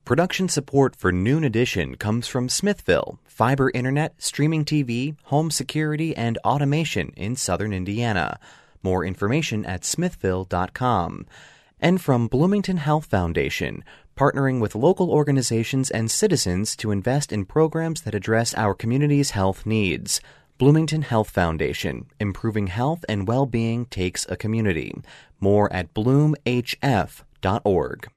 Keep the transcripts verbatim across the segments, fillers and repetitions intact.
Production support for Noon Edition comes from Smithville, fiber internet, streaming T V, home security, and automation in southern Indiana. More information at smithville dot com. And from Bloomington Health Foundation, partnering with local organizations and citizens to invest in programs that address our community's health needs. Bloomington Health Foundation, improving health and well-being takes a community. More at bloom h f dot org.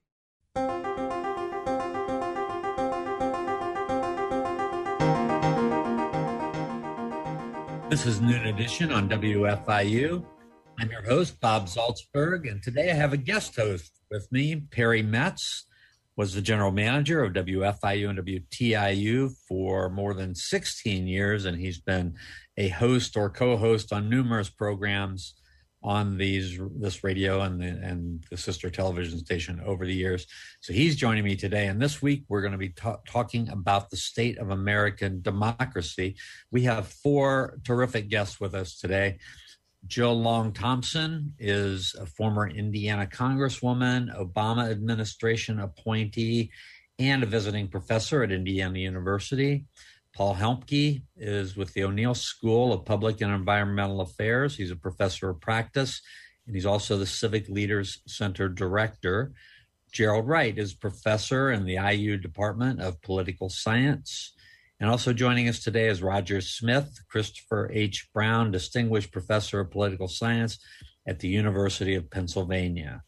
This is Noon Edition on W F I U. I'm your host, Bob Zaltsberg, and today I have a guest host with me. Perry Metz was the general manager of W F I U and W T I U for more than sixteen years, and he's been a host or co-host on numerous programs on these this radio and the, and the sister television station over the years. So he's joining me today, and this week we're going to be ta- talking about the state of American democracy. We have four terrific guests with us today. Jill Long Thompson is a former Indiana Congresswoman, Obama administration appointee, and a visiting professor at Indiana University. Paul Helmke is with the O'Neill School of Public and Environmental Affairs. He's a professor of practice, and he's also the Civic Leaders Center director. Gerald Wright is professor in the I U Department of Political Science. And also joining us today is Roger Smith, Christopher H. Brown, distinguished professor of political science at the University of Pennsylvania.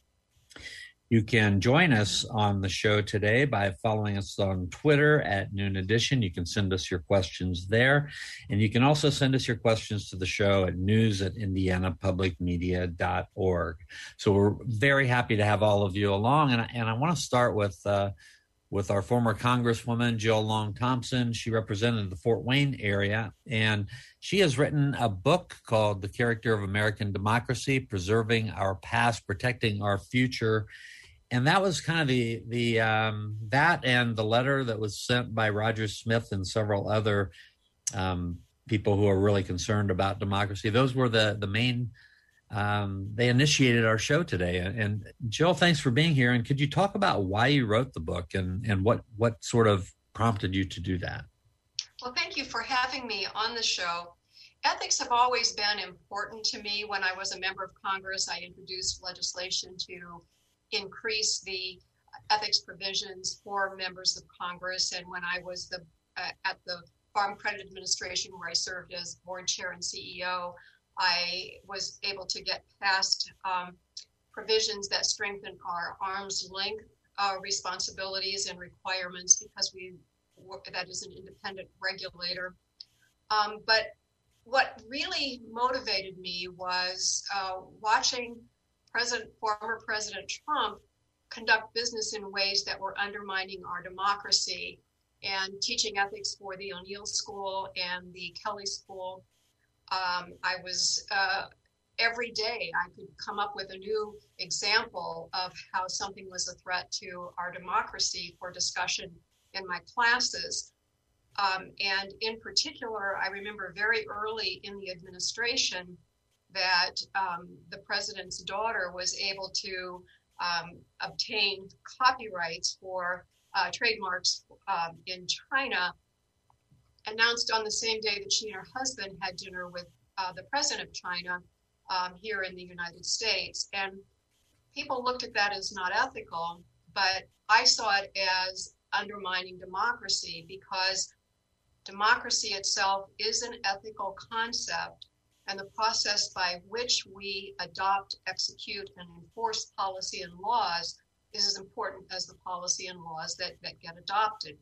You can join us on the show today by following us on Twitter at Noon Edition. You can send us your questions there. And you can also send us your questions to the show at news at indiana public media dot org. So we're very happy to have all of you along. And I, and I want to start with uh, with our former Congresswoman, Jill Long Thompson. She represented the Fort Wayne area, and she has written a book called The Character of American Democracy, Preserving Our Past, Protecting Our Future. And that was kind of the the um, that and the letter that was sent by Roger Smith and several other um, people who are really concerned about democracy. Those were the the main. Um, they initiated our show today. And, and Jill, thanks for being here. And could you talk about why you wrote the book and and what what sort of prompted you to do that? Well, thank you for having me on the show. Ethics have always been important to me. When I was a member of Congress, I introduced legislation to increase the ethics provisions for members of Congress. And when I was the uh, at the Farm Credit Administration, where I served as board chair and C E O, I was able to get past um, provisions that strengthen our arm's length uh, responsibilities and requirements, because we work, that is an independent regulator. Um, but what really motivated me was uh, watching President, former President Trump conduct business in ways that were undermining our democracy, and teaching ethics for the O'Neill School and the Kelley School. Um, I was, uh, every day I could come up with a new example of how something was a threat to our democracy for discussion in my classes. Um, and in particular, I remember very early in the administration that um, the president's daughter was able to um, obtain copyrights for uh, trademarks um, in China, announced on the same day that she and her husband had dinner with uh, the president of China um, here in the United States. And people looked at that as not ethical, but I saw it as undermining democracy, because democracy itself is an ethical concept. And the process by which we adopt, execute, and enforce policy and laws is as important as the policy and laws that, that get adopted.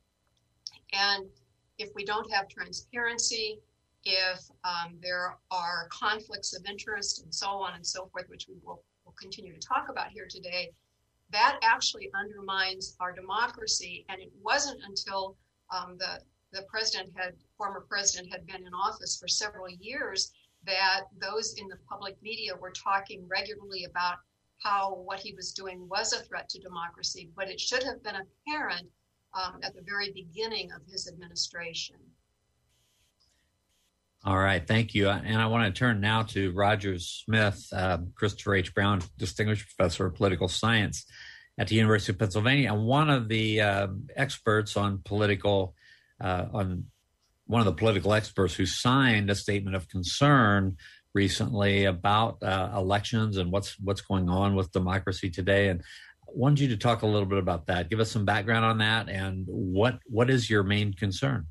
And if we don't have transparency, if um, there are conflicts of interest and so on and so forth, which we will, will continue to talk about here today, that actually undermines our democracy. And it wasn't until um, the, the president had, former president had been in office for several years that those in the public media were talking regularly about how what he was doing was a threat to democracy, but it should have been apparent um, at the very beginning of his administration. All right, thank you. And I want to turn now to Roger Smith, uh, Christopher H. Brown, Distinguished Professor of Political Science at the University of Pennsylvania, and one of the uh, experts on political, uh, on one of the political experts who signed a statement of concern recently about uh, elections and what's what's going on with democracy today. And I wanted you to talk a little bit about that. Give us some background on that, and what what is your main concern?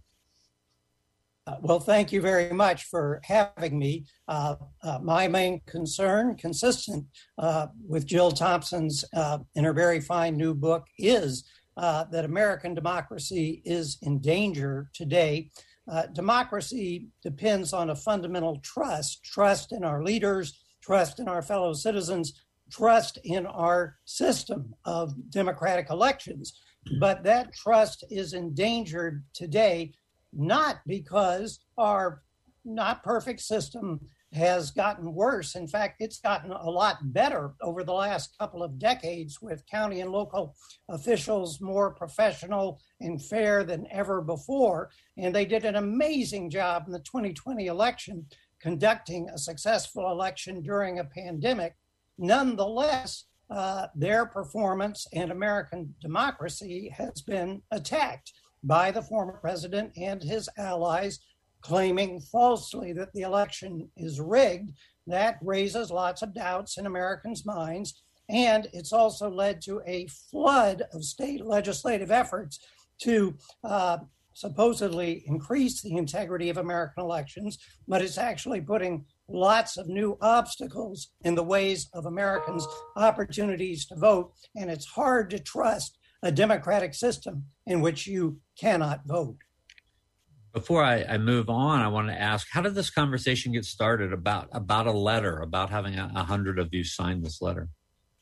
Uh, well, thank you very much for having me. Uh, uh, my main concern, consistent uh, with Jill Thompson's uh, in her very fine new book, is uh, that American democracy is in danger today. Uh, democracy depends on a fundamental trust, trust in our leaders, trust in our fellow citizens, trust in our system of democratic elections. But that trust is endangered today, not because our not perfect system has gotten worse. In fact, it's gotten a lot better over the last couple of decades, with county and local officials more professional and fair than ever before. And they did an amazing job in the twenty twenty election, conducting a successful election during a pandemic. Nonetheless, uh, their performance and American democracy has been attacked by the former president and his allies, claiming falsely that the election is rigged. That raises lots of doubts in Americans' minds. And it's also led to a flood of state legislative efforts to uh, supposedly increase the integrity of American elections, but it's actually putting lots of new obstacles in the ways of Americans' opportunities to vote. And it's hard to trust a democratic system in which you cannot vote. Before I, I move on, I want to ask, how did this conversation get started about, about a letter, about having a, a hundred of you sign this letter?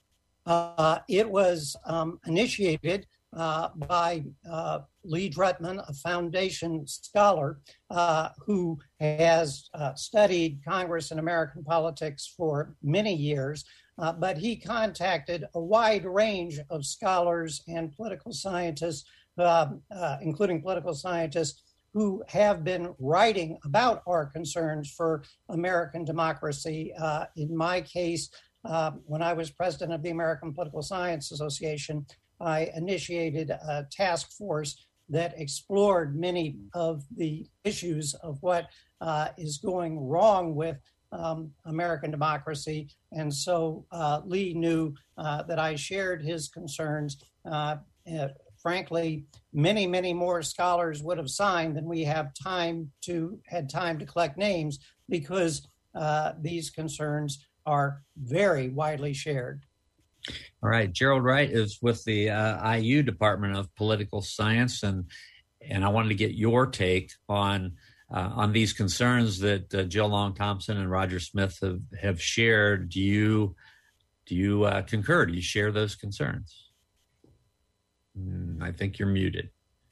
Uh, it was um, initiated uh, by uh, Lee Drutman, a foundation scholar uh, who has uh, studied Congress and American politics for many years. Uh, but he contacted a wide range of scholars and political scientists, uh, uh, including political scientists, who have been writing about our concerns for American democracy. Uh, in my case, uh, when I was president of the American Political Science Association, I initiated a task force that explored many of the issues of what uh, is going wrong with Um, American democracy. And so uh, Lee knew uh, that I shared his concerns. Uh, uh, frankly, many, many more scholars would have signed than we have time to had time to collect names, because uh, these concerns are very widely shared. All right. Gerald Wright is with the uh, I U Department of Political Science, and and I wanted to get your take on Uh, on these concerns that uh, Jill Long Thompson and Roger Smith have, have shared. Do you do you uh, concur? Do you share those concerns? Mm, I think you're muted.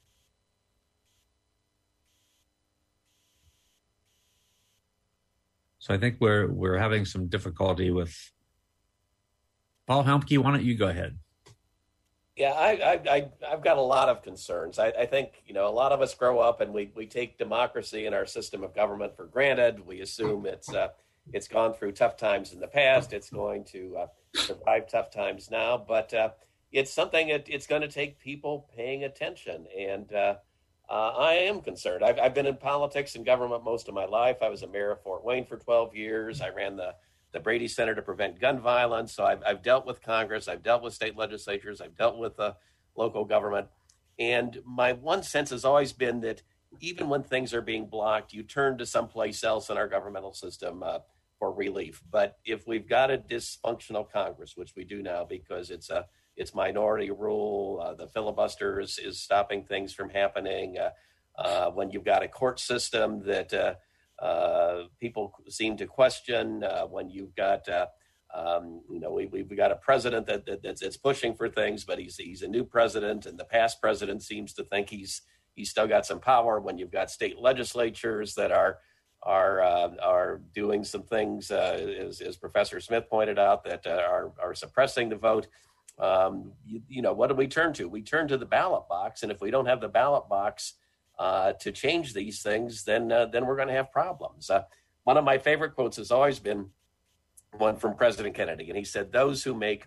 So I think we're we're having some difficulty with Paul Helmke. Why don't you go ahead? Yeah, I, I, I, I've got a lot of concerns. I, I think, you know, a lot of us grow up and we, we take democracy and our system of government for granted. We assume it's uh, it's gone through tough times in the past. It's going to uh, survive tough times now. But uh, it's something that it's going to take people paying attention. And uh, uh, I am concerned. I've, I've been in politics and government most of my life. I was a mayor of Fort Wayne for twelve years. I ran the the Brady Center to Prevent Gun Violence. So I've, I've dealt with Congress. I've dealt with state legislatures. I've dealt with uh, local government. And my one sense has always been that even when things are being blocked, you turn to someplace else in our governmental system uh, for relief. But if we've got a dysfunctional Congress, which we do now because it's a it's minority rule, uh, the filibuster is, is stopping things from happening. Uh, uh, when you've got a court system that uh, uh, people seem to question, uh, when you've got uh, um, you know we we've got a president that, that that's, that's pushing for things, but he's he's a new president, and the past president seems to think he's he's still got some power. When you've got state legislatures that are are uh, are doing some things, uh, as, as Professor Smith pointed out, that uh, are are suppressing the vote. Um, you, you know, what do we turn to? We turn to the ballot box, and if we don't have the ballot box uh, to change these things, then uh, then we're going to have problems. Uh, one of my favorite quotes has always been one from President Kennedy, and he said, "Those who make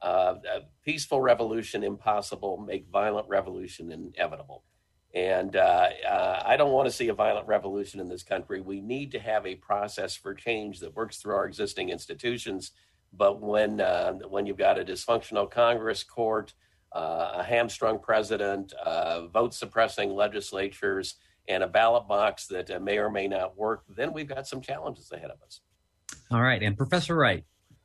uh, a peaceful revolution impossible, make violent revolution inevitable. And uh, uh, I don't want to see a violent revolution in this country. We need to have a process for change that works through our existing institutions. But when uh, when you've got a dysfunctional Congress, court, uh, a hamstrung president, uh, vote suppressing legislatures, and a ballot box that uh, may or may not work, then we've got some challenges ahead of us. All right. And Professor Wright.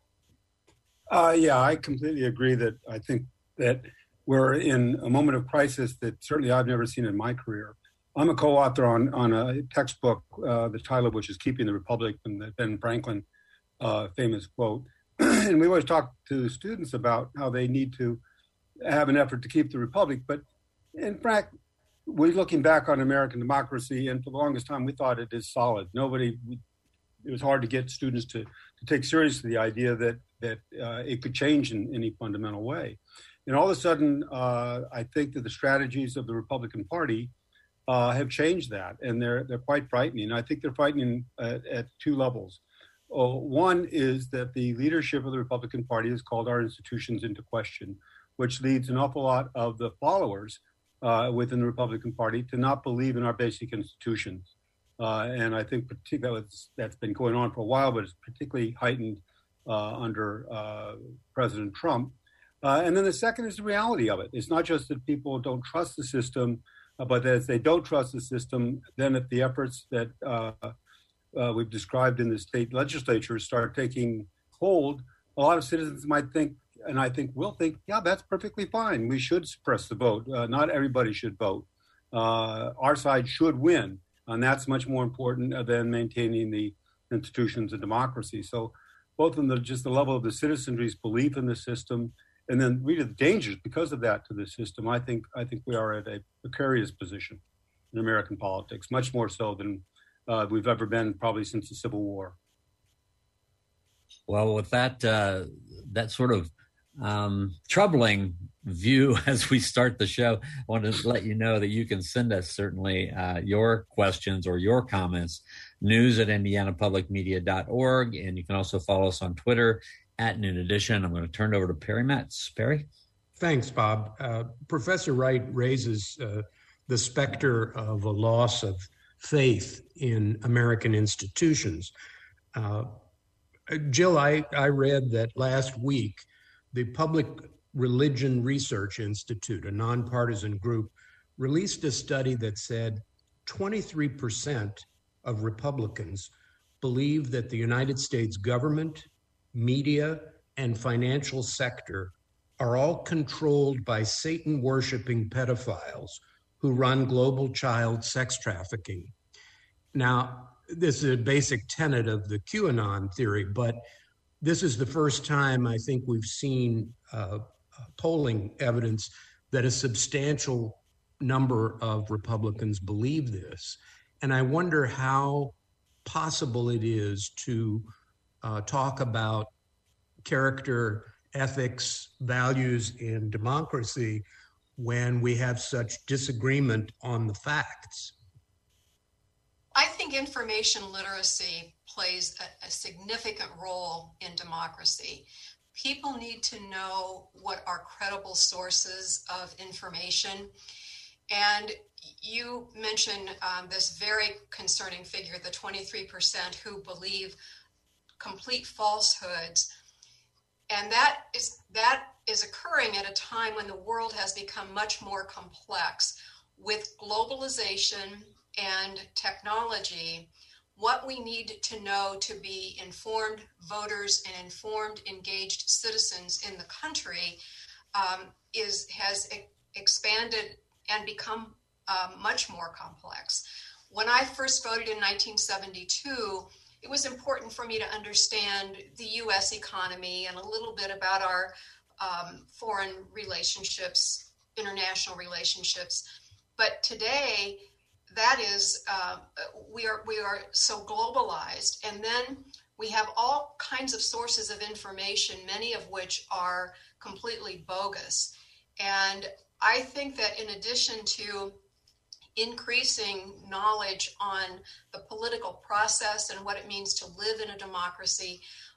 Uh, yeah, I completely agree that I think that we're in a moment of crisis that certainly I've never seen in my career. I'm a co-author on, on a textbook, uh, the title of which is Keeping the Republic, from the Ben Franklin uh, famous quote. And we always talk to the students about how they need to have an effort to keep the republic. But in fact, we're looking back on American democracy, and for the longest time, we thought it is solid. Nobody, we, it was hard to get students to, to take seriously the idea that that uh, it could change in any fundamental way. And all of a sudden, uh, I think that the strategies of the Republican Party uh, have changed that, and they're they're quite frightening. I think they're frightening at, at two levels. Oh, one is that the leadership of the Republican Party has called our institutions into question, which leads an awful lot of the followers uh, within the Republican Party to not believe in our basic institutions. Uh, and I think particularly that's, that's been going on for a while, but it's particularly heightened uh, under uh, President Trump. Uh, and then the second is the reality of it. It's not just that people don't trust the system, uh, but that if they don't trust the system, then if the efforts that uh, uh, we've described in the state legislatures start taking hold, a lot of citizens might think, and I think will think, yeah, that's perfectly fine. We should suppress the vote. Uh, not everybody should vote. Uh, our side should win. And that's much more important than maintaining the institutions of democracy. So both in the just the level of the citizenry's belief in the system, and then really the dangers because of that to the system, I think I think we are at a precarious position in American politics, much more so than uh, we've ever been probably since the Civil War. Well, with that uh, that sort of um, troubling view as we start the show, I want to let you know that you can send us certainly uh, your questions or your comments, news at indiana public media dot org, and you can also follow us on Twitter at Noon Edition. I'm going to turn it over to Perry Metz. Perry? Thanks, Bob. Uh, Professor Wright raises uh, the specter of a loss of faith in American institutions. Uh, Jill, I, I read that last week the Public Religion Research Institute, a nonpartisan group, released a study that said twenty-three percent of Republicans believe that the United States government, media, and financial sector are all controlled by Satan-worshiping pedophiles who run global child sex trafficking. Now, this is a basic tenet of the QAnon theory, but this is the first time I think we've seen uh, polling evidence that a substantial number of Republicans believe this. And I wonder how possible it is to uh, talk about character, ethics, values, and democracy when we have such disagreement on the facts. I think information literacy plays a, a significant role in democracy. People need to know what are credible sources of information. And you mentioned um, this very concerning figure, the twenty-three percent who believe complete falsehoods. And that is that is occurring at a time when the world has become much more complex. With globalization and technology, what we need to know to be informed voters and informed, engaged citizens in the country um, is has e- expanded and become uh, much more complex. When I first voted in nineteen seventy-two, it was important for me to understand the U S economy and a little bit about our um, foreign relationships, international relationships. But today, that is, uh, we are we are so globalized, and then we have all kinds of sources of information, many of which are completely bogus. And I think that in addition to increasing knowledge on the political process and what it means to live in a democracy,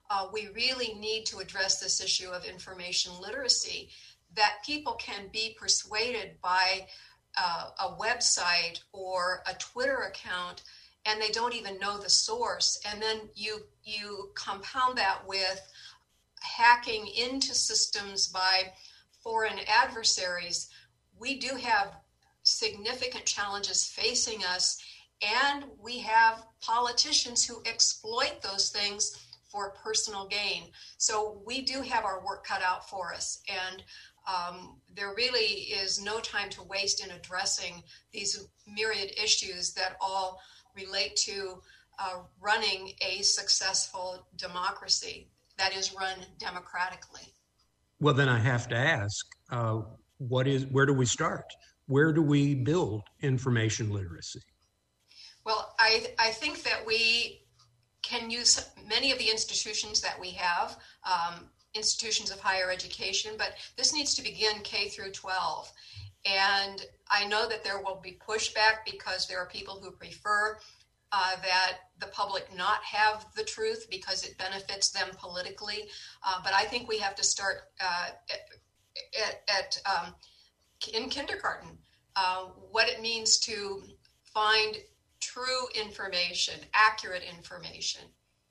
uh, we really need to address this issue of information literacy, that people can be persuaded by uh, a website or a Twitter account and they don't even know the source. And then you you compound that with hacking into systems by foreign adversaries. We do have significant challenges facing us, and we have politicians who exploit those things for personal gain. So we do have our work cut out for us, and um, there really is no time to waste in addressing these myriad issues that all relate to uh, running a successful democracy that is run democratically. Well, then I have to ask, uh, what is, where do we start? Where do we build information literacy? Well, I, I think that we can use many of the institutions that we have, um, institutions of higher education, but this needs to begin K through twelve. And I know that there will be pushback because there are people who prefer uh, that the public not have the truth because it benefits them politically. Uh, but I think we have to start uh, at, at um, in kindergarten, uh, what it means to find true information, accurate information.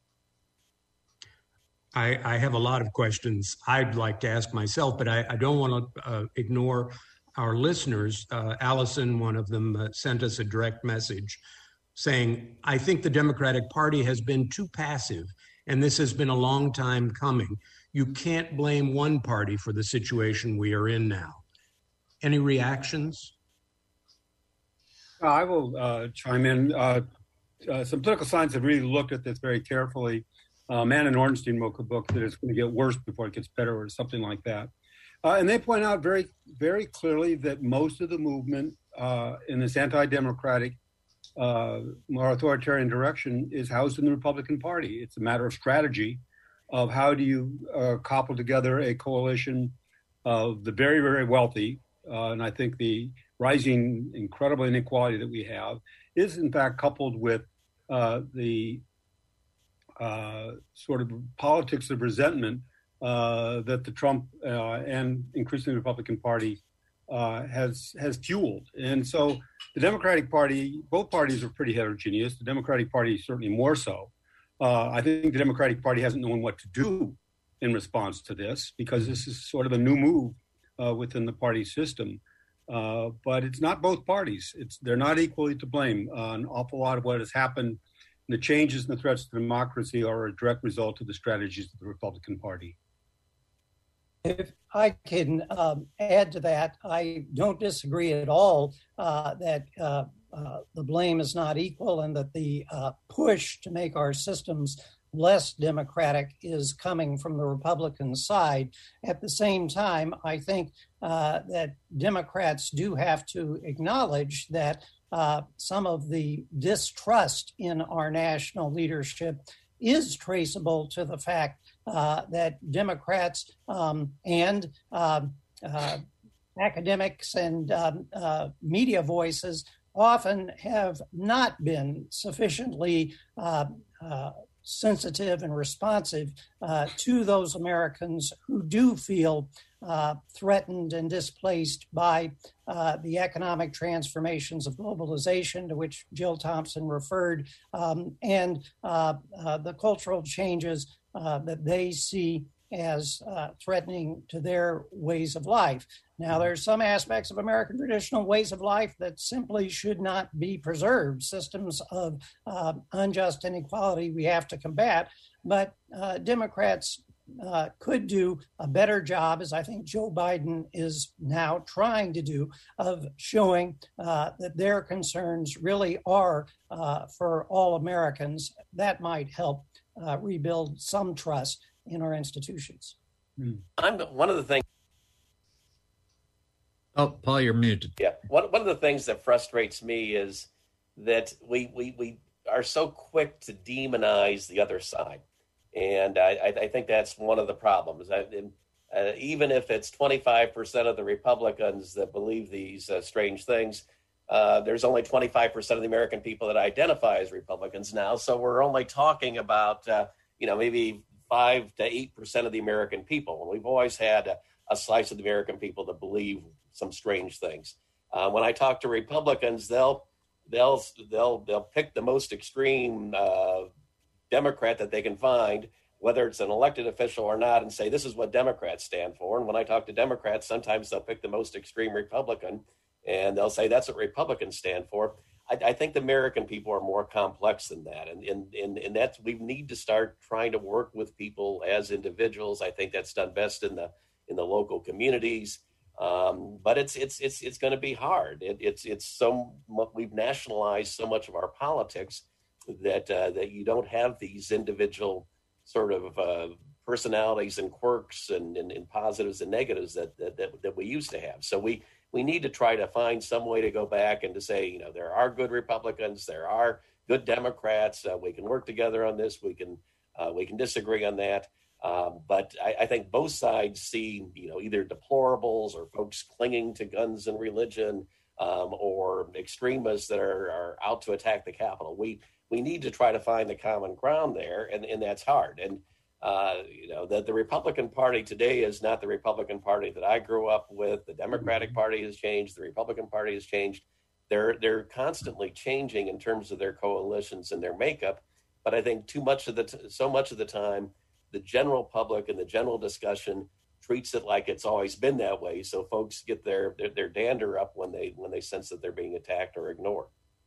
I, I have a lot of questions I'd like to ask myself, but I, I don't want to uh, ignore our listeners. Uh, Allison, one of them, uh, sent us a direct message saying, I think the Democratic Party has been too passive, and this has been a long time coming. You can't blame one party for the situation we are in now. Any reactions? I will uh, chime in. Uh, uh, some political science have really looked at this very carefully. Uh, Mann and Ornstein wrote a book that it's going to get worse before it gets better or something like that. Uh, and they point out very, very clearly that most of the movement uh, in this anti-democratic, uh, more authoritarian direction is housed in the Republican Party. It's a matter of strategy of how do you uh, cobble together a coalition of the very, very wealthy. Uh, and I think the rising incredible inequality that we have is in fact coupled with uh, the uh, sort of politics of resentment uh, that the Trump uh, and increasingly the Republican Party uh, has has fueled. And so the Democratic Party, both parties are pretty heterogeneous. The Democratic Party certainly more so. Uh, I think the Democratic Party hasn't known what to do in response to this because this is sort of a new move uh, within the party system. Uh, but it's not both parties. It's they're not equally to blame. Uh, an awful lot of what has happened, the changes and the threats to democracy are a direct result of the strategies of the Republican Party. If I can um, add to that, I don't disagree at all uh, that uh, uh, the blame is not equal and that the uh, push to make our systems less democratic is coming from the Republican side. At the same time, I think uh, that Democrats do have to acknowledge that uh, some of the distrust in our national leadership is traceable to the fact uh, that Democrats um, and uh, uh, academics and um, uh, media voices often have not been sufficiently uh, uh, sensitive and responsive uh, to those Americans who do feel uh, threatened and displaced by uh, the economic transformations of globalization to which Jill Thompson referred, um, and uh, uh, the cultural changes uh, that they see as uh, threatening to their ways of life. Now, there are some aspects of American traditional ways of life that simply should not be preserved. Systems of uh, unjust inequality we have to combat, but uh, Democrats uh, could do a better job, as I think Joe Biden is now trying to do, of showing uh, that their concerns really are uh, for all Americans. That might help uh, rebuild some trust in our institutions. I'm one of the things. Oh, Paul, you're muted. Yeah, one one of the things that frustrates me is that we we we are so quick to demonize the other side, and I I think that's one of the problems. I, and, uh, even if it's twenty-five percent of the Republicans that believe these uh, strange things, uh, there's only twenty-five percent of the American people that identify as Republicans now. So we're only talking about uh, you know maybe five to eight percent of the American people. And we've always had a, a slice of the American people that believe some strange things. Uh, when I talk to Republicans, they'll they'll they'll they'll pick the most extreme uh, Democrat that they can find, whether it's an elected official or not, and say this is what Democrats stand for. And when I talk to Democrats, sometimes they'll pick the most extreme Republican, and they'll say that's what Republicans stand for. I, I think the American people are more complex than that, and and and, and that's we need to start trying to work with people as individuals. I think that's done best in the in the local communities. Um, but it's it's it's it's going to be hard. It, it's it's so we've nationalized so much of our politics that uh, that you don't have these individual sort of uh, personalities and quirks and, and, and positives and negatives that, that that that we used to have. So we we need to try to find some way to go back and to say, you know, there are good Republicans, there are good Democrats. Uh, we can work together on this. We can uh, we can disagree on that. Um, but I, I think both sides see, you know, either deplorables or folks clinging to guns and religion, um, or extremists that are, are out to attack the Capitol. We we need to try to find the common ground there, and, and that's hard. And uh, you know, that the Republican Party today is not the Republican Party that I grew up with. The Democratic Party has changed. The Republican Party has changed. They're they're constantly changing in terms of their coalitions and their makeup. But I think too much of the t- so much of the time, the general public and the general discussion treats it like it's always been that way. So folks get their, their, their dander up when they when they sense that they're being attacked or ignored.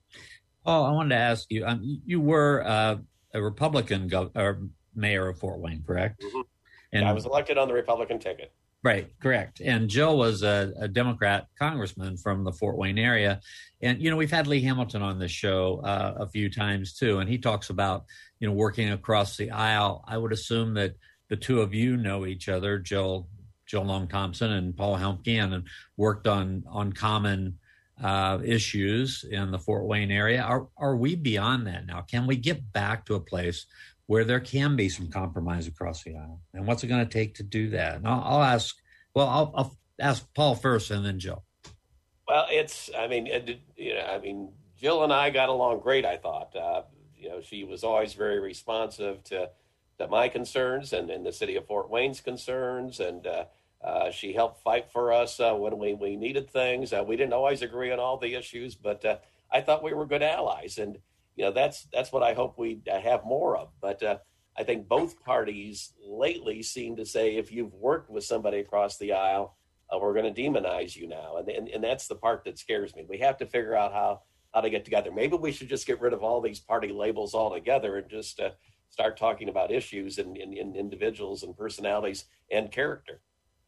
Paul, I wanted to ask you, um, you were uh, a Republican gov- or mayor of Fort Wayne, correct? Mm-hmm. And yeah, I was elected on the Republican ticket. Right, correct. And Jill was a, a Democrat congressman from the Fort Wayne area. And, you know, we've had Lee Hamilton on this show uh, a few times, too. And he talks about, you know, working across the aisle. I would assume that the two of you know each other, Jill, Jill Long Thompson and Paul Helmke, and worked on, on common uh, issues in the Fort Wayne area. Are, are we beyond that now? Can we get back to a place where there can be some compromise across the aisle? And what's it going to take to do that? And I'll, I'll ask, well, I'll, I'll ask Paul first and then Jill. Well, it's, I mean, it, you know, I mean, Jill and I got along great, I thought. Uh, you know, she was always very responsive to, to my concerns and, and the city of Fort Wayne's concerns. And uh, uh, she helped fight for us uh, when we, we needed things. Uh, we didn't always agree on all the issues, but uh, I thought we were good allies. And you know, that's that's what I hope we have more of. But uh, I think both parties lately seem to say, if you've worked with somebody across the aisle, uh, we're going to demonize you now. And, and and that's the part that scares me. We have to figure out how, how to get together. Maybe we should just get rid of all these party labels altogether and just uh, start talking about issues and, and, and individuals and personalities and character.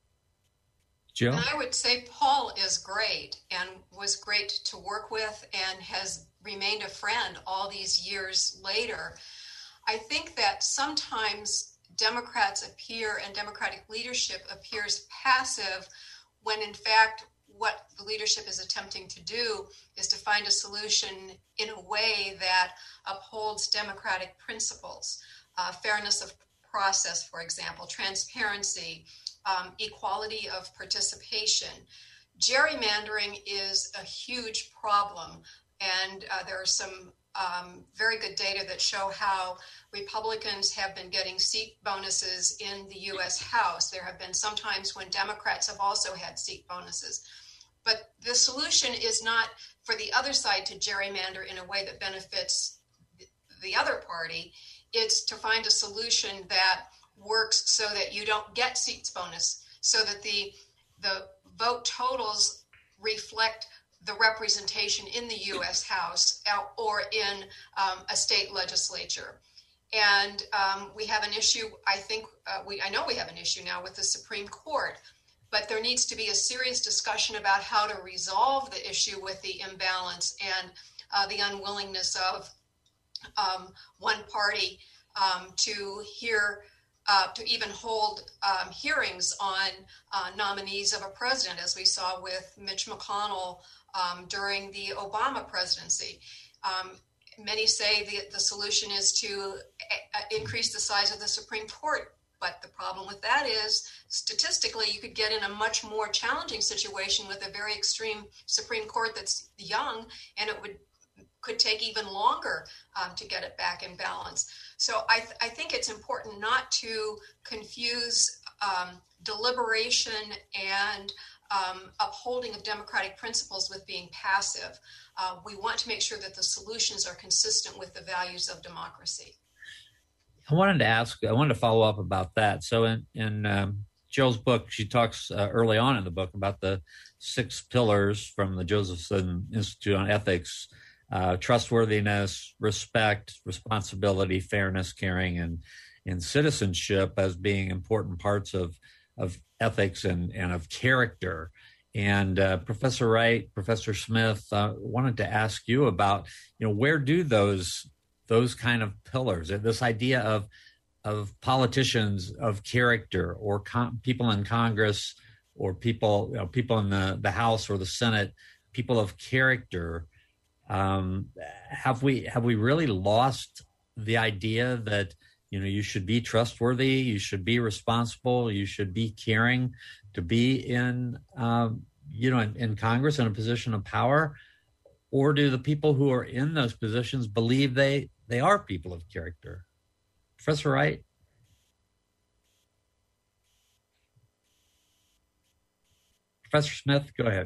Jill? And I would say Paul is great and was great to work with and has remained a friend all these years later. I think that sometimes Democrats appear and Democratic leadership appears passive when in fact what the leadership is attempting to do is to find a solution in a way that upholds democratic principles, uh, fairness of process, for example, transparency, um, equality of participation. Gerrymandering is a huge problem. And uh, there are some um, very good data that show how Republicans have been getting seat bonuses in the U S House. There have been some times when Democrats have also had seat bonuses. But the solution is not for the other side to gerrymander in a way that benefits the other party. It's to find a solution that works so that you don't get seats bonus, so that the the vote totals reflect the representation in the U S House or in um, a state legislature. And um, we have an issue, I think, uh, we I know we have an issue now with the Supreme Court, but there needs to be a serious discussion about how to resolve the issue with the imbalance and uh, the unwillingness of um, one party um, to hear Uh, to even hold um, hearings on uh, nominees of a president, as we saw with Mitch McConnell um, during the Obama presidency. Um, many say the, the solution is to a- increase the size of the Supreme Court, but the problem with that is, statistically, you could get in a much more challenging situation with a very extreme Supreme Court that's young, and it would could take even longer um, to get it back in balance. So I, th- I think it's important not to confuse um, deliberation and um, upholding of democratic principles with being passive. Uh, we want to make sure that the solutions are consistent with the values of democracy. I wanted to ask, I wanted to follow up about that. So in, in um, Jill's book, she talks uh, early on in the book about the six pillars from the Josephson Institute on Ethics: uh, trustworthiness, respect, responsibility, fairness, caring, and, and citizenship as being important parts of, of ethics and, and of character. And uh, Professor Wright, Professor Smith, uh, wanted to ask you about, you know, where do those those kind of pillars, this idea of of politicians of character, or con- people in Congress, or people you know, people in the, the House or the Senate, people of character, um, have we have we really lost the idea that, you know, you should be trustworthy, you should be responsible, you should be caring to be in um, you know in, in Congress, in a position of power? Or do the people who are in those positions believe they they are people of character? Professor Wright? Professor Smith, go ahead.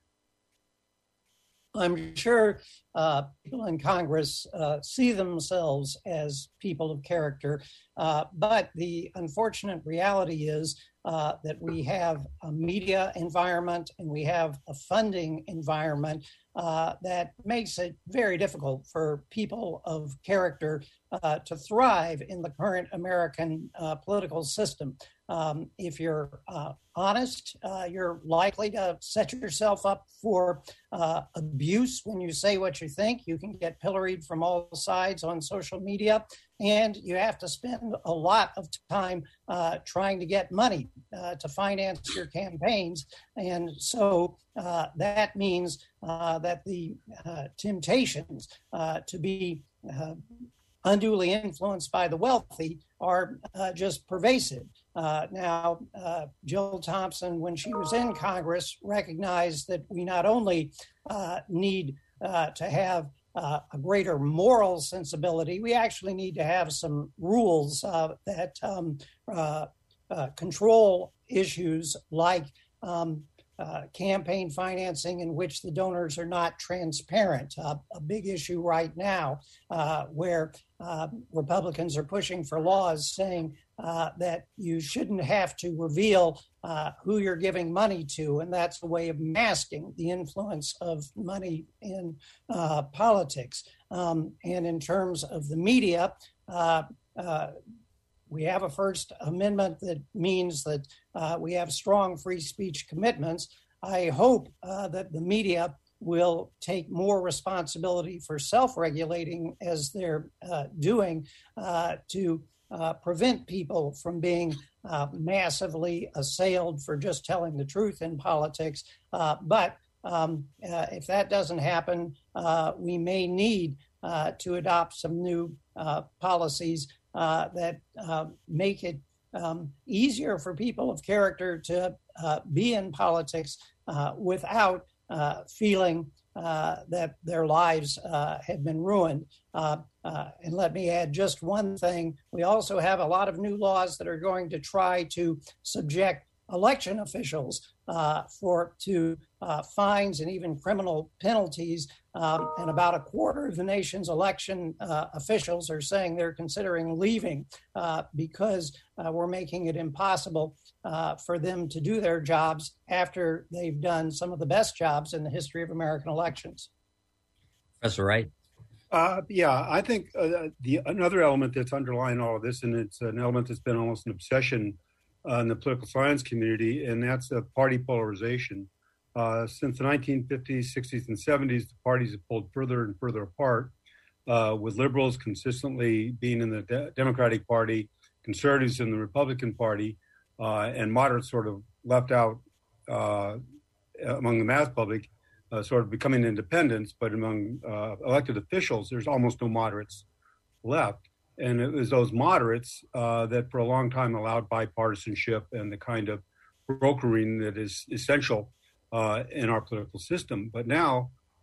I'm sure uh, people in Congress uh, see themselves as people of character, uh, but the unfortunate reality is uh, that we have a media environment and we have a funding environment uh, that makes it very difficult for people of character uh, to thrive in the current American uh, political system. Um, if you're uh, honest, uh, you're likely to set yourself up for uh, abuse when you say what you think. You can get pilloried from all sides on social media, and you have to spend a lot of time uh, trying to get money uh, to finance your campaigns. And so uh, that means uh, that the uh, temptations uh, to be uh, unduly influenced by the wealthy are uh, just pervasive. Uh, now, uh, Jill Thompson, when she was in Congress, recognized that we not only uh, need uh, to have uh, a greater moral sensibility, we actually need to have some rules uh, that um, uh, uh, control issues like um, Uh, campaign financing in which the donors are not transparent, uh, a big issue right now uh, where uh, Republicans are pushing for laws saying uh, that you shouldn't have to reveal uh, who you're giving money to, and that's a way of masking the influence of money in uh, politics. Um, and in terms of the media, uh, uh, we have a First Amendment that means that uh, we have strong free speech commitments. I hope uh, that the media will take more responsibility for self-regulating, as they're uh, doing, uh, to uh, prevent people from being uh, massively assailed for just telling the truth in politics. Uh, but um, uh, if that doesn't happen, uh, we may need uh, to adopt some new uh, policies Uh, that uh, make it um, easier for people of character to uh, be in politics uh, without uh, feeling uh, that their lives uh, have been ruined. Uh, uh, and let me add just one thing. We also have a lot of new laws that are going to try to subject election officials uh, for to uh, fines and even criminal penalties. Um, and about a quarter of the nation's election uh, officials are saying they're considering leaving uh, because uh, we're making it impossible uh, for them to do their jobs after they've done some of the best jobs in the history of American elections. Professor Wright? Uh, yeah, I think uh, the another element that's underlying all of this, and it's an element that's been almost an obsession uh, in the political science community, and that's the party polarization. Uh, since the nineteen fifties, sixties, and seventies, the parties have pulled further and further apart, uh, with liberals consistently being in the De- Democratic Party, conservatives in the Republican Party, uh, and moderates sort of left out uh, among the mass public, uh, sort of becoming independents. But among uh, elected officials, there's almost no moderates left. And it was those moderates uh, that for a long time allowed bipartisanship and the kind of brokering that is essential Uh, in our political system. But now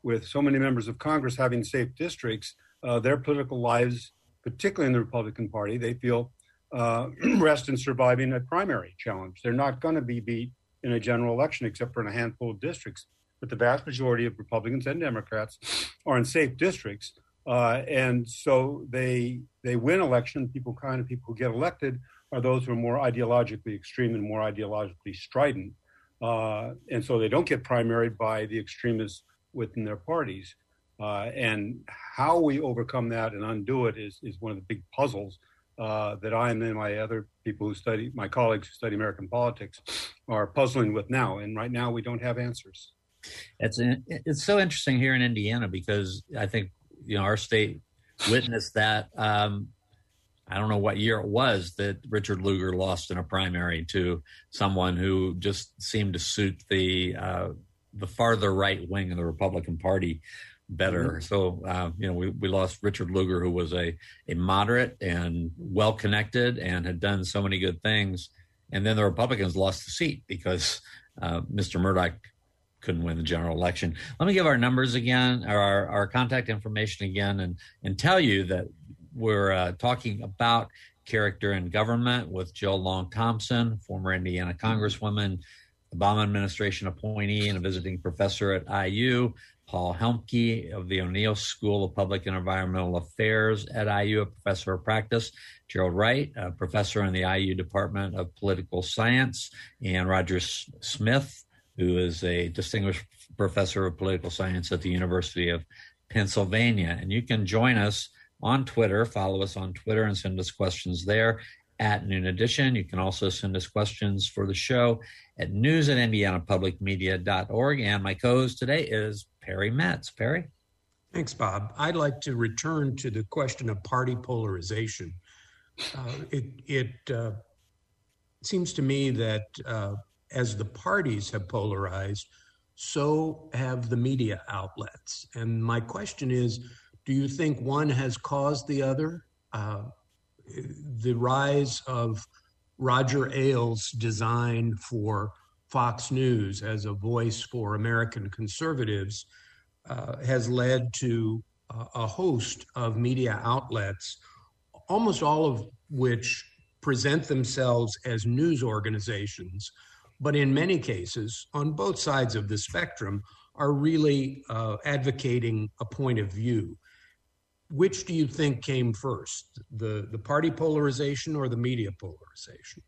with so many members of Congress having safe districts, uh, their political lives, particularly in the Republican Party, they feel uh, rest in surviving a primary challenge. They're not going to be beat in a general election except for in a handful of districts. But the vast majority of Republicans and Democrats are in safe districts. Uh, and so they they win election. People kind of people who get elected are those who are more ideologically extreme and more ideologically strident. Uh, and so they don't get primaried by the extremists within their parties. Uh, and how we overcome that and undo it is, is one of the big puzzles uh, that I and my other people who study, my colleagues who study American politics, are puzzling with now. And right now we don't have answers. It's it's so interesting here in Indiana because I think, you know, our state witnessed that. Um, I don't know what year it was that Richard Lugar lost in a primary to someone who just seemed to suit the uh, the farther right wing of the Republican Party better. Mm-hmm. So, uh, you know, we, we lost Richard Lugar, who was a, a moderate and well-connected and had done so many good things. And then the Republicans lost the seat because uh, Mister Murdoch couldn't win the general election. Let me give our numbers again, or our, our contact information again, and, and tell you that we're uh, talking about character in government with Jill Long Thompson, former Indiana Congresswoman, Obama administration appointee and a visiting professor at I U, Paul Helmke of the O'Neill School of Public and Environmental Affairs at I U, a professor of practice, Gerald Wright, a professor in the I U Department of Political Science, and Roger S- Smith, who is a distinguished professor of political science at the University of Pennsylvania. And you can join us on Twitter, follow us on Twitter and send us questions there at Noon Edition. You can also send us questions for the show at news at indiana public media dot org. And my co-host today is Perry Metz. Perry? Thanks, Bob. I'd like to return to the question of party polarization. Uh, it it uh, seems to me that uh, as the parties have polarized, so have the media outlets. And my question is, do you think one has caused the other? Uh, the rise of Roger Ailes' design for Fox News as a voice for American conservatives uh, has led to uh, a host of media outlets, almost all of which present themselves as news organizations, but in many cases, on both sides of the spectrum, are really uh, advocating a point of view. Which do you think came first, the, the party polarization or the media polarization?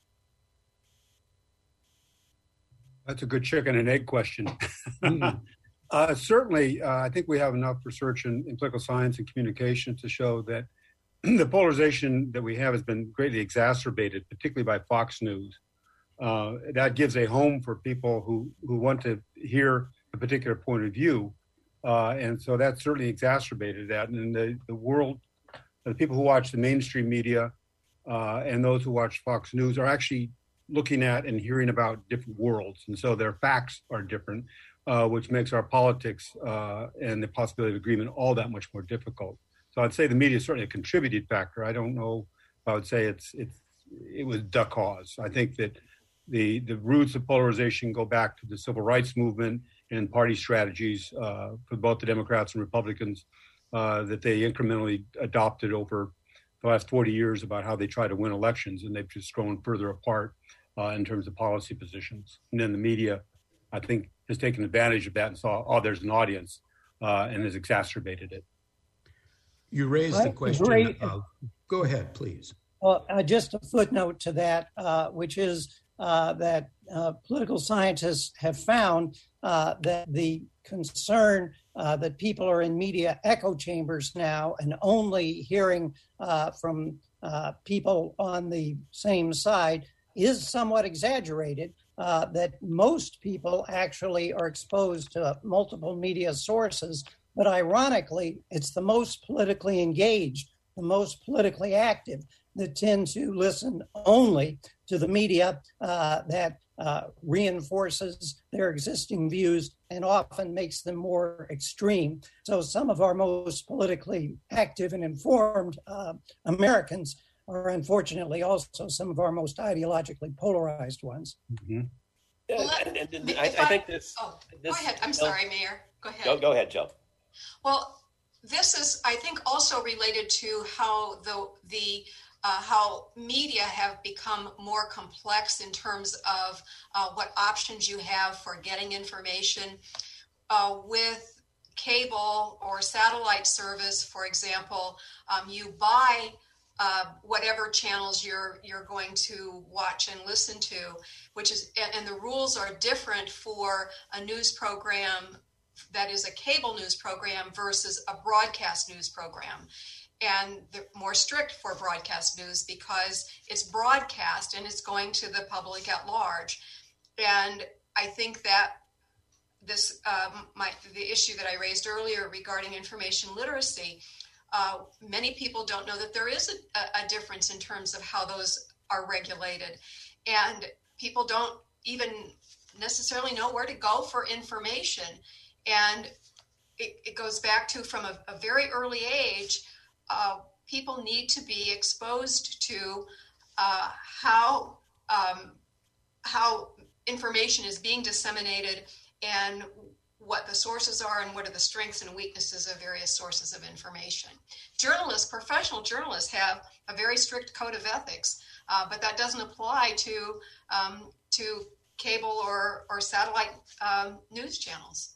That's a good chicken and egg question. Mm-hmm. uh, certainly, uh, I think we have enough research in, in political science and communication to show that the polarization that we have has been greatly exacerbated, particularly by Fox News. Uh, that gives a home for people who, who want to hear a particular point of view. Uh, and so that certainly exacerbated that. And the, the world, the people who watch the mainstream media uh, and those who watch Fox News are actually looking at and hearing about different worlds. And so their facts are different, uh, which makes our politics uh, and the possibility of agreement all that much more difficult. So I'd say the media is certainly a contributing factor. I don't know if I would say it's it's it was the cause. I think that the the roots of polarization go back to the civil rights movement and party strategies uh, for both the Democrats and Republicans uh, that they incrementally adopted over the last forty years about how they try to win elections, and they've just grown further apart uh, in terms of policy positions. And then the media, I think, has taken advantage of that and saw, oh, there's an audience, uh, and has exacerbated it. You raised Right. the question Great. of, go ahead, please. Well, uh, just a footnote to that, uh, which is uh, that uh, political scientists have found uh, that the concern uh, that people are in media echo chambers now and only hearing uh, from uh, people on the same side is somewhat exaggerated, uh, that most people actually are exposed to multiple media sources. But ironically, it's the most politically engaged, the most politically active that tend to listen only to the media uh, that uh, reinforces their existing views and often makes them more extreme. So some of our most politically active and informed uh, Americans are unfortunately also some of our most ideologically polarized ones. Mm-hmm. Well, And, and, and if I, I think this. Oh, this go ahead. I'm sorry, Mayor. Go ahead. Go, go ahead, Jill. Well, this is, I think, also related to how the the uh, how media have become more complex in terms of uh, what options you have for getting information. Uh, with cable or satellite service, for example, um, you buy uh, whatever channels you're you're going to watch and listen to, which is, and the rules are different for a news program that is a cable news program versus a broadcast news program. And they're more strict for broadcast news because it's broadcast and it's going to the public at large. And I think that this, um, my, the issue that I raised earlier regarding information literacy, uh, many people don't know that there is a, a difference in terms of how those are regulated. And people don't even necessarily know where to go for information. And it, it goes back to, from a, a very early age, uh, people need to be exposed to uh, how um, how information is being disseminated and what the sources are and what are the strengths and weaknesses of various sources of information. Journalists, professional journalists, have a very strict code of ethics, uh, but that doesn't apply to um, to cable or, or satellite um, news channels.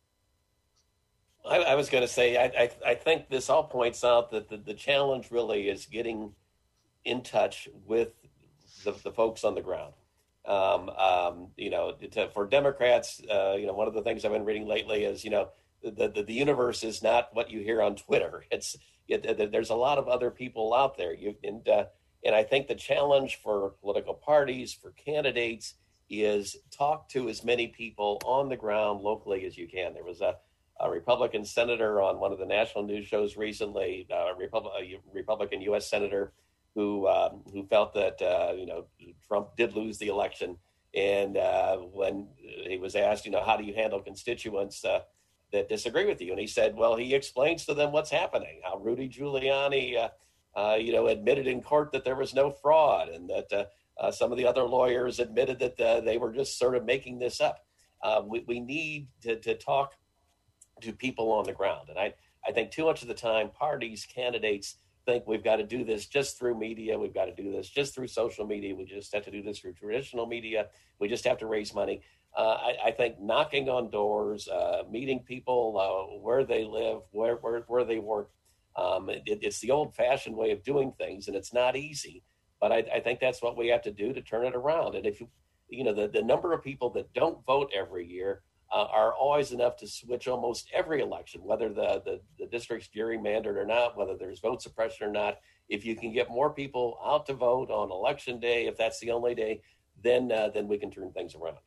I, I was going to say, I, I, I think this all points out that the, the challenge really is getting in touch with the, the folks on the ground. Um, um, you know, to, for Democrats, uh, you know, one of the things I've been reading lately is, you know, the, the, the universe is not what you hear on Twitter. It's it, there's a lot of other people out there. You and uh, and I think the challenge for political parties, for candidates, is talk to as many people on the ground locally as you can. There was a A Republican senator on one of the national news shows recently, uh, a, Repub- a Republican U S senator who um, who felt that uh, you know Trump did lose the election, and uh, when he was asked, you know, how do you handle constituents uh, that disagree with you, and he said, well, he explains to them what's happening, how Rudy Giuliani, uh, uh, you know, admitted in court that there was no fraud, and that uh, uh, some of the other lawyers admitted that uh, they were just sort of making this up. Uh, we, we need to, to talk to people on the ground. And I, I think too much of the time, parties, candidates think we've got to do this just through media. We've got to do this just through social media. We just have to do this through traditional media. We just have to raise money. Uh, I, I think knocking on doors, uh, meeting people uh, where they live, where, where, where they work, um, it, it's the old fashioned way of doing things, and it's not easy. But I, I think that's what we have to do to turn it around. And if you, you know, the, the number of people that don't vote every year Uh, are always enough to switch almost every election, whether the, the, the district's gerrymandered or not, whether there's vote suppression or not. If you can get more people out to vote on election day, if that's the only day, then uh, then we can turn things around.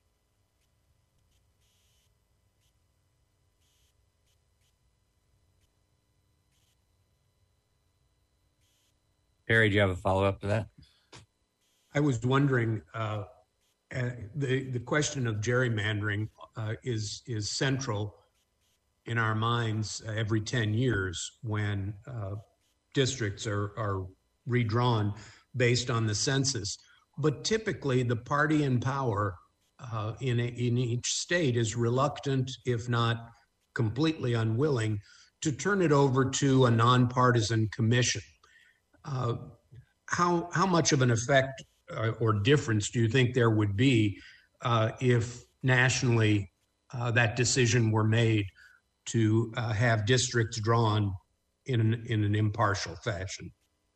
Perry, do you have a follow-up to that? I was wondering, uh, uh, the, the question of gerrymandering Uh, is is central in our minds uh, every ten years when uh, districts are, are redrawn based on the census. But typically the party in power uh, in, a, in each state is reluctant, if not completely unwilling, to turn it over to a nonpartisan commission. Uh, how, how much of an effect uh, or difference do you think there would be uh, if nationally uh, that decision were made to uh, have districts drawn in an, in an impartial fashion?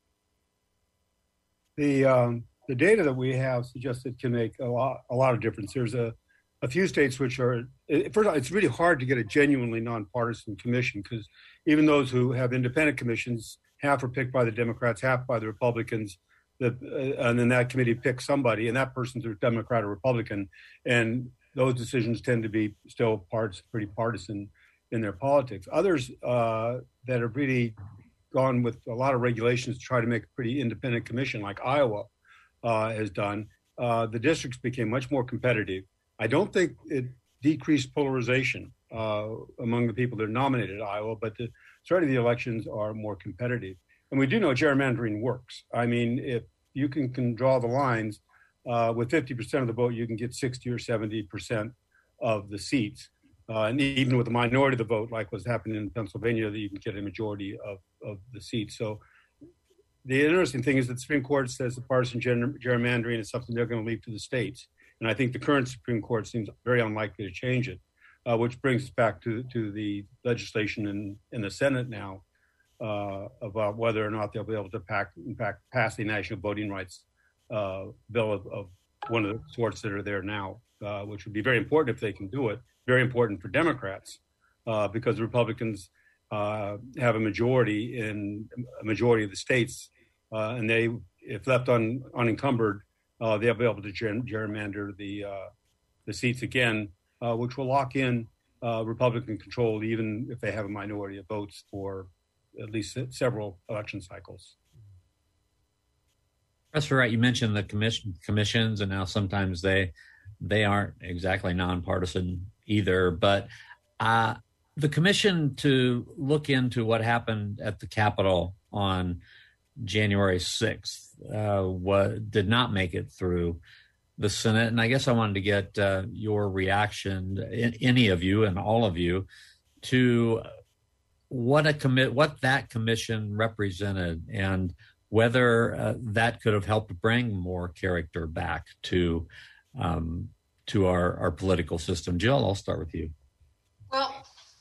The um, the data that we have suggests it can make a lot a lot of difference. There's a, a few states which are, first of all, it's really hard to get a genuinely nonpartisan commission, because even those who have independent commissions, half are picked by the Democrats, half by the Republicans. The, uh, and then that committee picks somebody, and that person's a Democrat or Republican, and those decisions tend to be still parts pretty partisan in their politics. Others uh, that have really gone with a lot of regulations to try to make a pretty independent commission, like Iowa uh, has done, uh, the districts became much more competitive. I don't think it decreased polarization uh, among the people that are nominated at Iowa, but the, certainly the elections are more competitive. And we do know gerrymandering works. I mean, if you can, can draw the lines, uh, with fifty percent of the vote, you can get sixty or seventy percent of the seats. Uh, and even with a minority of the vote, like was happening in Pennsylvania, that you can get a majority of, of the seats. So the interesting thing is that the Supreme Court says the partisan ger- gerrymandering is something they're going to leave to the states. And I think the current Supreme Court seems very unlikely to change it, uh, which brings us back to, to the legislation in, in the Senate now uh, about whether or not they'll be able to pack, in fact, pass the national voting rights uh, bill of, of one of the sorts that are there now, uh, which would be very important if they can do it. Very important for Democrats uh, because the Republicans uh, have a majority in a majority of the states, uh, and they, if left un, unencumbered, uh, they'll be able to ger- gerrymander the uh, the seats again, uh, which will lock in uh, Republican control, even if they have a minority of votes for at least several election cycles. Professor Wright, you mentioned the commission commissions, and now sometimes they they aren't exactly nonpartisan either, but uh, the commission to look into what happened at the Capitol on January sixth uh, was, did not make it through the Senate. And I guess I wanted to get uh, your reaction, any of you and all of you, to what a commit, what that commission represented, and whether uh, that could have helped bring more character back to um, to our, our political system. Jill, I'll start with you. Well,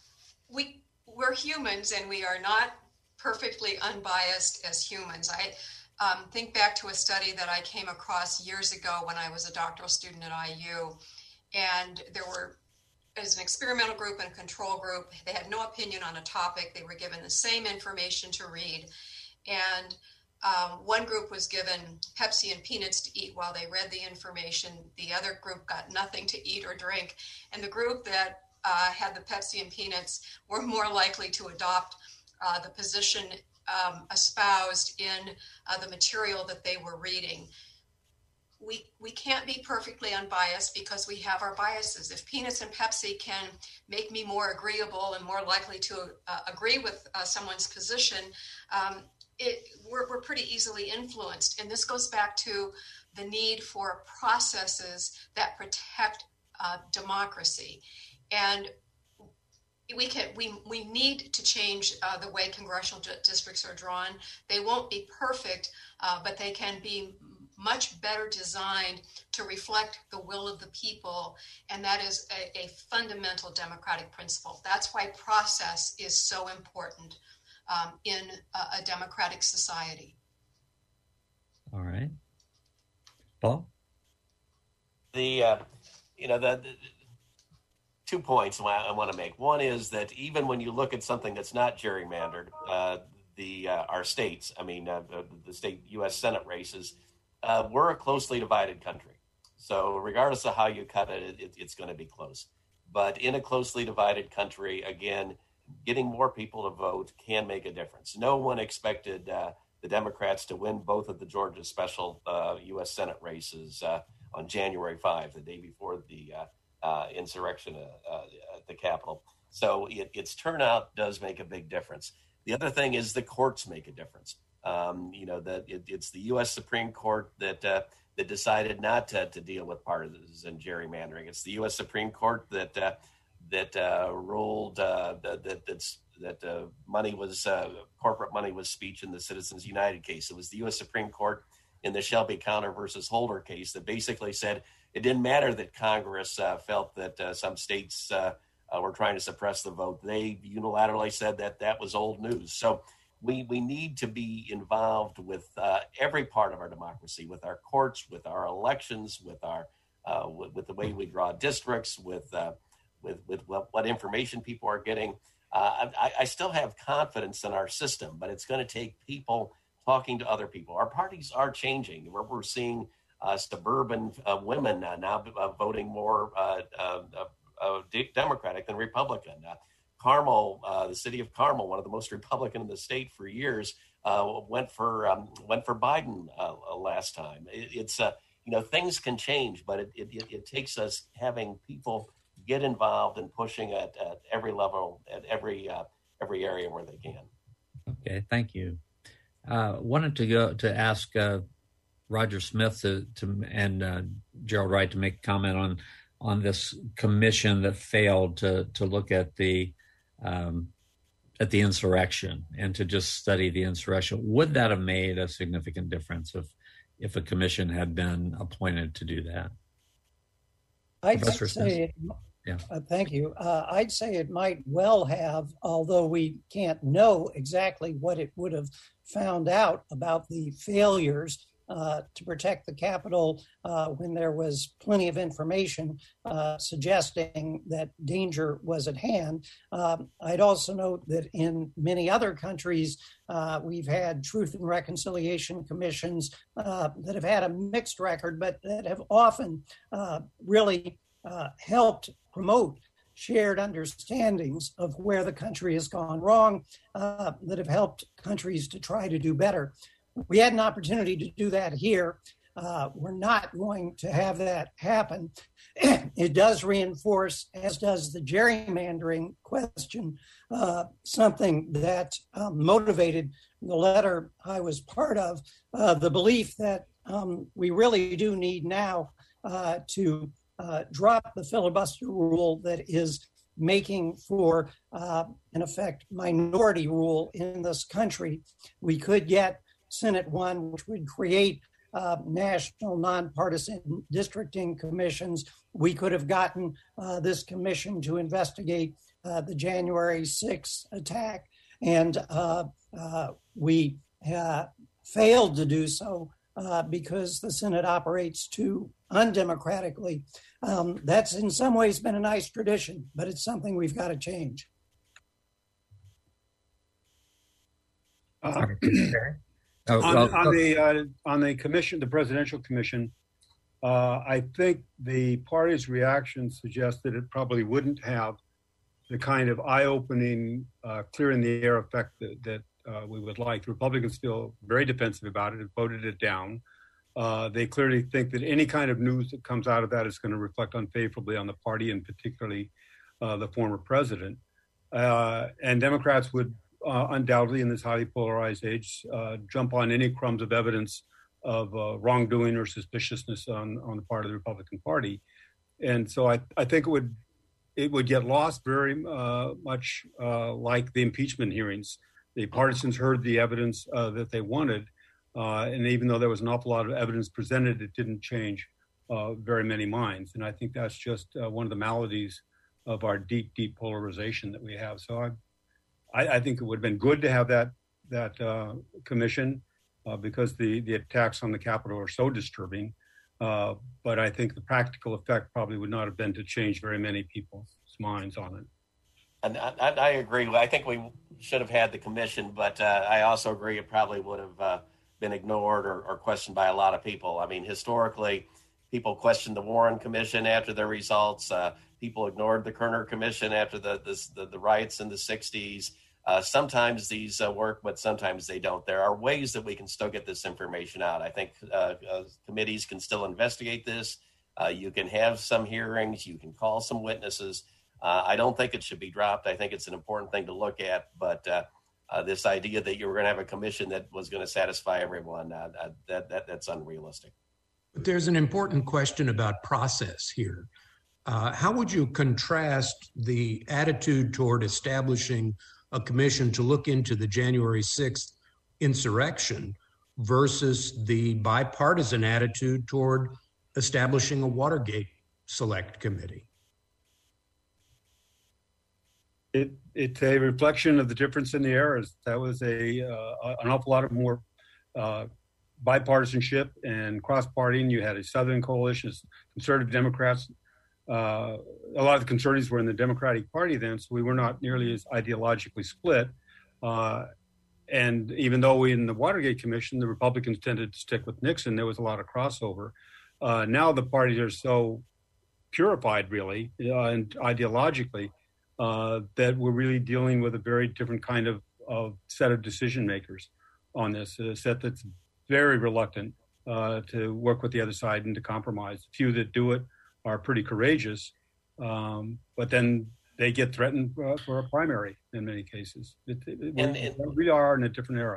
we, we're humans, and we are not perfectly unbiased as humans. I um, think back to a study that I came across years ago when I was a doctoral student at I U, and there were, as an experimental group and a control group, they had no opinion on a topic. They were given the same information to read, and Um, one group was given Pepsi and peanuts to eat while they read the information. The other group got nothing to eat or drink. And the group that uh, had the Pepsi and peanuts were more likely to adopt uh, the position um, espoused in uh, the material that they were reading. We, we can't be perfectly unbiased because we have our biases. If peanuts and Pepsi can make me more agreeable and more likely to uh, agree with uh, someone's position, um, It, we're, we're pretty easily influenced. And this goes back to the need for processes that protect uh, democracy. And we can we, we need to change uh, the way congressional d- districts are drawn. They won't be perfect, uh, but they can be much better designed to reflect the will of the people. And that is a, a fundamental democratic principle. That's why process is so important Um, in a, a democratic society. All right. Paul? The, uh, you know, the, the two points I want to make. One is that even when you look at something that's not gerrymandered, uh, the uh, our states, I mean, uh, the state U S Senate races, uh, we're a closely divided country. So regardless of how you cut it, it it's going to be close. But in a closely divided country, again, getting more people to vote can make a difference. No one expected uh, the Democrats to win both of the Georgia special uh, U S Senate races uh, on January fifth, the day before the uh, uh, insurrection uh, uh, at the Capitol. So it, its turnout does make a big difference. The other thing is the courts make a difference. Um, you know, that it, it's the U S Supreme Court that uh, that decided not to, to deal with partisan gerrymandering. It's the U S Supreme Court that uh, that uh, ruled uh, that that that's, that uh, money was uh, corporate money was speech in the Citizens United case. It was the U S Supreme Court in the Shelby County versus Holder case that basically said it didn't matter that Congress uh, felt that uh, some states uh, uh, were trying to suppress the vote. They unilaterally said that that was old news. So we we need to be involved with uh, every part of our democracy, with our courts, with our elections, with our uh, with, with the way we draw districts, with uh, with, with what, what information people are getting. Uh, I, I still have confidence in our system, but it's going to take people talking to other people. Our parties are changing. We're, we're seeing uh, suburban uh, women uh, now uh, voting more uh, uh, uh, Democratic than Republican. Uh, Carmel, uh, the city of Carmel, one of the most Republican in the state for years, uh, went for um, went for Biden uh, last time. It, it's uh, you know, things can change, but it, it, it takes us having people get involved and pushing at, at every level, at every uh, every area where they can. Okay, thank you. Uh, wanted to go to ask uh, Roger Smith to, to and uh, Gerald Wright to make a comment on on this commission that failed to to look at the um, at the insurrection and to just study the insurrection, would that have made a significant difference if if a commission had been appointed to do that? I'd Professor say, it, yeah. uh, thank you. Uh, I'd say it might well have, although we can't know exactly what it would have found out about the failures uh, to protect the Capitol uh, when there was plenty of information uh, suggesting that danger was at hand. Um, I'd also note that in many other countries, uh, we've had Truth and Reconciliation Commissions uh, that have had a mixed record, but that have often uh, really uh, helped promote shared understandings of where the country has gone wrong, uh, that have helped countries to try to do better. We had an opportunity to do that here. Uh, we're not going to have that happen. It does reinforce, as does the gerrymandering question, uh, something that um, motivated the letter I was part of, uh, the belief that um, we really do need now uh, to uh, drop the filibuster rule that is making for, uh, in effect, minority rule in this country. We could get Senate one, which would create uh, national nonpartisan districting commissions. We could have gotten uh, this commission to investigate uh, the January sixth attack, and uh, uh, we uh, failed to do so uh, because the Senate operates too undemocratically. Um, that's in some ways been a nice tradition, but it's something we've got to change. Uh, Oh, on, well, on the uh, on the commission, the presidential commission, uh, I think the party's reaction suggests that it probably wouldn't have the kind of eye-opening, uh, clear in the air effect that, that uh, we would like. The Republicans feel very defensive about it and voted it down. Uh, they clearly think that any kind of news that comes out of that is going to reflect unfavorably on the party and particularly uh, the former president. Uh, and Democrats would Uh, undoubtedly, in this highly polarized age, uh, jump on any crumbs of evidence of uh, wrongdoing or suspiciousness on, on the part of the Republican Party, and so I, I think it would it would get lost very uh, much uh, like the impeachment hearings. The partisans heard the evidence uh, that they wanted, uh, and even though there was an awful lot of evidence presented, it didn't change uh, very many minds. And I think that's just uh, one of the maladies of our deep, deep polarization that we have. So I. I, I think it would have been good to have that that uh, commission uh, because the, the attacks on the Capitol are so disturbing. Uh, but I think the practical effect probably would not have been to change very many people's minds on it. And I, I agree. I think we should have had the commission, but uh, I also agree it probably would have uh, been ignored or, or questioned by a lot of people. I mean, historically, people questioned the Warren Commission after their results. Uh, people ignored the Kerner Commission after the the, the, the riots in the sixties. Uh, sometimes these uh, work, but sometimes they don't. There are ways that we can still get this information out. I think uh, uh, committees can still investigate this. Uh, you can have some hearings. You can call some witnesses. Uh, I don't think it should be dropped. I think it's an important thing to look at. But uh, uh, this idea that you were going to have a commission that was going to satisfy everyone, uh, uh, that, that that's unrealistic. But there's an important question about process here. Uh, how would you contrast the attitude toward establishing a commission to look into the January sixth insurrection versus the bipartisan attitude toward establishing a Watergate Select Committee? It, it's a reflection of the difference in the eras. That was a uh, an awful lot of more uh, bipartisanship and cross-partying. You had a Southern coalition, conservative Democrats. Uh, a lot of the conservatives were in the Democratic Party then, so we were not nearly as ideologically split. Uh, and even though we in the Watergate Commission, the Republicans tended to stick with Nixon, there was a lot of crossover. Uh, now the parties are so purified, really, uh, and ideologically, uh, that we're really dealing with a very different kind of, of set of decision makers on this, a set that's very reluctant uh, to work with the other side and to compromise. The few that do it are pretty courageous, um, but then they get threatened uh, for a primary in many cases. It, it, and, and, we are in a different era.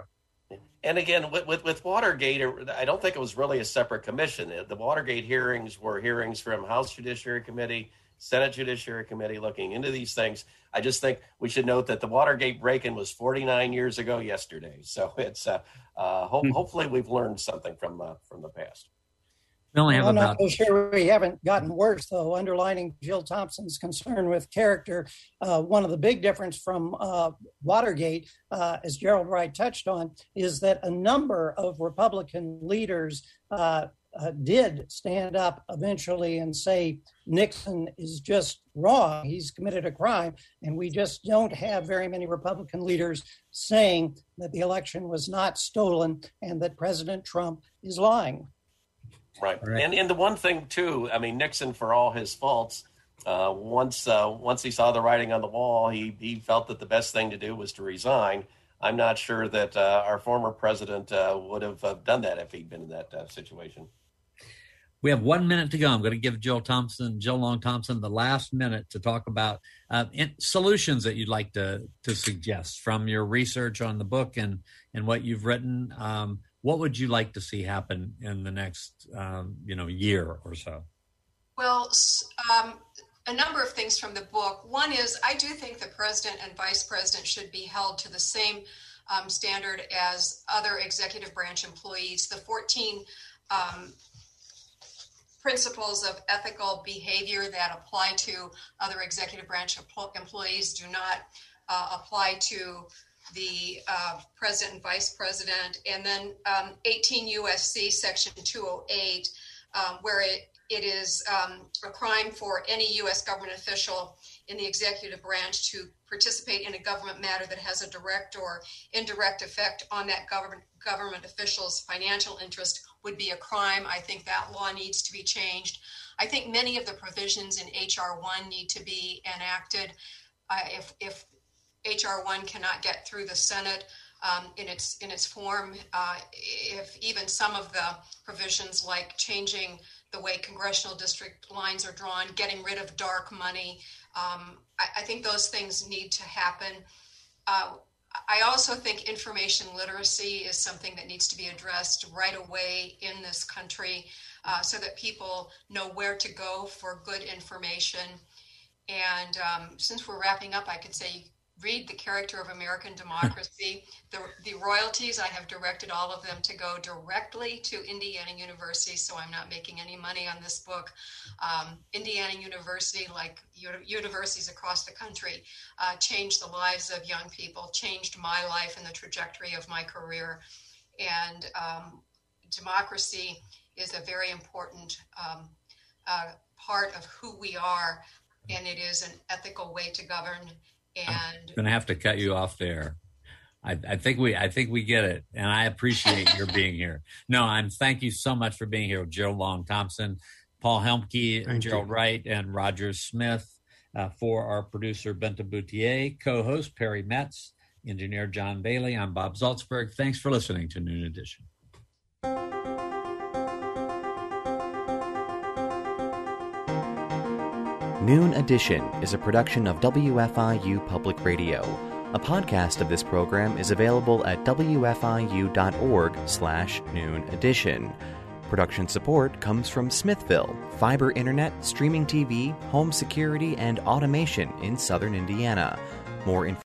And again, with, with, with Watergate, I don't think it was really a separate commission. The Watergate hearings were hearings from House Judiciary Committee, Senate Judiciary Committee looking into these things. I just think we should note that the Watergate break-in was forty-nine years ago yesterday. So it's uh, uh, ho- hopefully we've learned something from uh, from the past. We only have I'm about... not so sure we haven't gotten worse, though. Underlining Jill Thompson's concern with character, uh, one of the big difference from uh, Watergate, uh, as Gerald Wright touched on, is that a number of Republican leaders uh, uh, did stand up eventually and say Nixon is just wrong. He's committed a crime. And we just don't have very many Republican leaders saying that the election was not stolen and that President Trump is lying. Right. right. And and the one thing, too, I mean, Nixon, for all his faults, uh, once uh, once he saw the writing on the wall, he, he felt that the best thing to do was to resign. I'm not sure that uh, our former president uh, would have uh, done that if he'd been in that uh, situation. We have one minute to go. I'm going to give Jill Thompson, Jill Long Thompson, the last minute to talk about uh, in, solutions that you'd like to to suggest from your research on the book and, and what you've written. Um, What would you like to see happen in the next, um, you know, year or so? Well, um, a number of things from the book. One is I do think the president and vice president should be held to the same um, standard as other executive branch employees. The fourteen um, principles of ethical behavior that apply to other executive branch employees do not uh, apply to the uh, president and vice president. And then um, eighteen U S C section two oh eight, um, where it, it is um, a crime for any U S government official in the executive branch to participate in a government matter that has a direct or indirect effect on that government government official's financial interest would be a crime. I think that law needs to be changed. I think many of the provisions in H R one need to be enacted. Uh, if if H R one cannot get through the Senate um, in its in its form, uh, if even some of the provisions like changing the way congressional district lines are drawn, getting rid of dark money, um, I, I think those things need to happen. Uh, I also think information literacy is something that needs to be addressed right away in this country uh, so that people know where to go for good information. And um, since we're wrapping up, I could say read The Character of American Democracy. the, the royalties, I have directed all of them to go directly to Indiana University, so I'm not making any money on this book. Um, Indiana University, like u- universities across the country, uh, changed the lives of young people, changed my life and the trajectory of my career. And um, democracy is a very important um, uh, part of who we are, and it is an ethical way to govern. And I'm going to have to cut you off there. I, I think we, I think we get it, and I appreciate your being here. No, I'm. Thank you so much for being here, Jill Long Thompson, Paul Helmke, Thank Gerald you. Wright, and Roger Smith. Uh, for our producer Benta Boutier, co-host Perry Metz, engineer John Bailey. I'm Bob Zaltzberg. Thanks for listening to Noon Edition. Noon Edition is a production of W F I U Public Radio. A podcast of this program is available at w f i u dot org slash noon edition. Production support comes from Smithville, fiber internet, streaming T V, home security, and automation in southern Indiana. More information